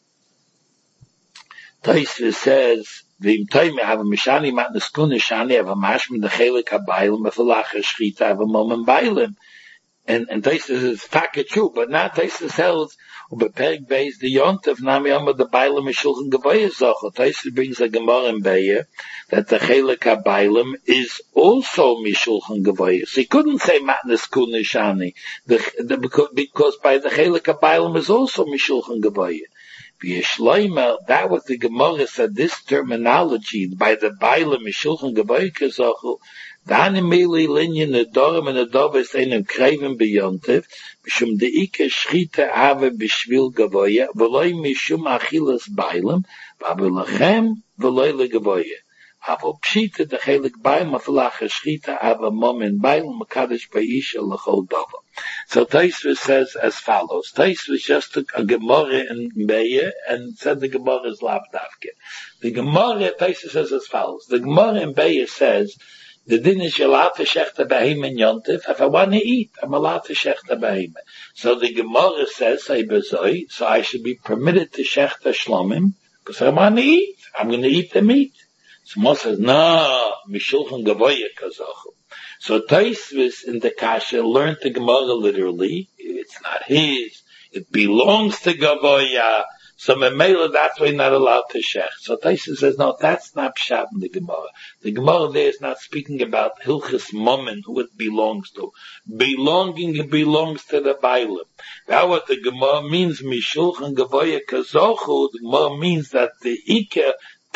Taisvis says, "V'im toime have a mishani matnas kunishani have a mashmin the Chelek HaBailim b'falacha shchita have a moment Bailim." And and Taisvis is taka true, but not Taisvis tells ubeperk beis the yontav nami amad the Bailim Mishulchan Gavoya zochel. Taisvis brings a Gemara in Beya that the Chelek HaBailim is also Mishulchan Gavoya. So he couldn't say matnas kunishani the, the because, because by the Chelek HaBailim is also Mishulchan Gavoya. That was the Gemara said this terminology by the Bailim Mishulchan Gavoya Kazachul. Dani mili linyan nedorim and nedovas einem kreven beyontiv mishum deike shchita ave b'shvil Gavoya v'loy mishum achilas Bailim v'avilachem v'loy legavoya. Avo pshita the Chelek Bailim afalacha shchita ave momen Bailim makadosh b'isha l'chol dova. So Taisvis says as follows. Taisvis just took a Gemara in Beya and said the Gemara is lavdavke. The Gemara, Taisvis says as follows. The Gemara in Beya says, the din is allowed to shechta behim in yontif. If I want to eat, I'm allowed to shechta behim. So the Gemara says, so I should be permitted to shechta shlomim, because I want to eat. I'm going to eat the meat. So Moshe says, no, Mishulchan Gavoya Kazachul. So Taisvis in the Kasha learned the Gemara literally. It's not his. It belongs to Gavoya. So Memela, that's why not allowed to shech. So Taisvis says, no, that's not Pshat in the Gemara. The Gemara there is not speaking about Hilchis Momen, who it belongs to. Belonging, it belongs to the Bailim. That what the Gemara means, Mishulchan Gavoya Kazochu, the Gemara means that the Ikeh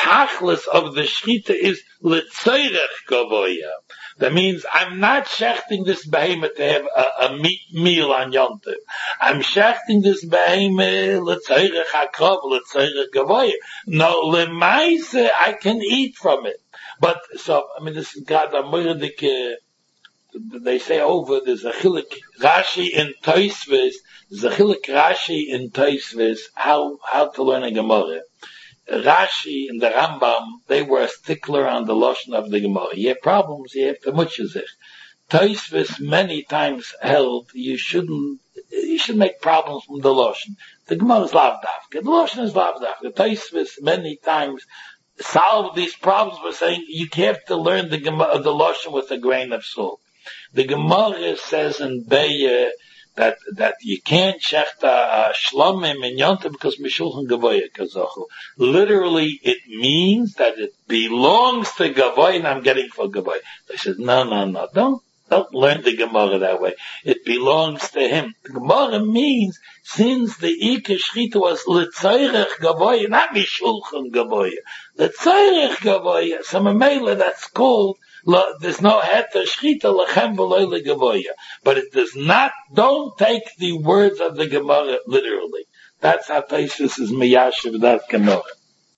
tachlis of the shchita is l'tzoirech gavoya. That means I'm not shechting this behemoth to have a, a meat meal on Yom Tov. I'm shechting this behemoth l'tzoirech hakrov, l'tzoirech gavoya. No, l'maise I can eat from it. But, so, I mean, this is God, uh, they say over, there's a chilik Rashi in Tosfos, there's a chilik Rashi in Tosfos, how, how to learn a Gemara. Rashi and the Rambam, they were a stickler on the Lashon of the Gemara. You have problems, you have to mutchazich. Tosfos many times held, you shouldn't, you should make problems from the Lashon. The Gemara is lav dafka. The Lashon is lav dafka. Tosfos many times solve these problems by saying you have to learn the Gemara, the Lashon with a grain of salt. The Gemara says in Be'er that that you can't shecht a shlomim in Yontif because mishulchan gavoya kazochu. Literally, it means that it belongs to gavoya, and I'm getting for gavoya. They said, no, no, no, don't don't learn the Gemara that way. It belongs to him. The Gemara means since the Ika Shchita was l'tzairech gavoya, not mishulchan gavoya, l'tzairech gavoya. So Mamela, that's called. There's no heter shchita lechem v'loy legavoya, but it does not. Don't take the words of the Gemara literally. That's how Tosfos is miyashiv that Gemara.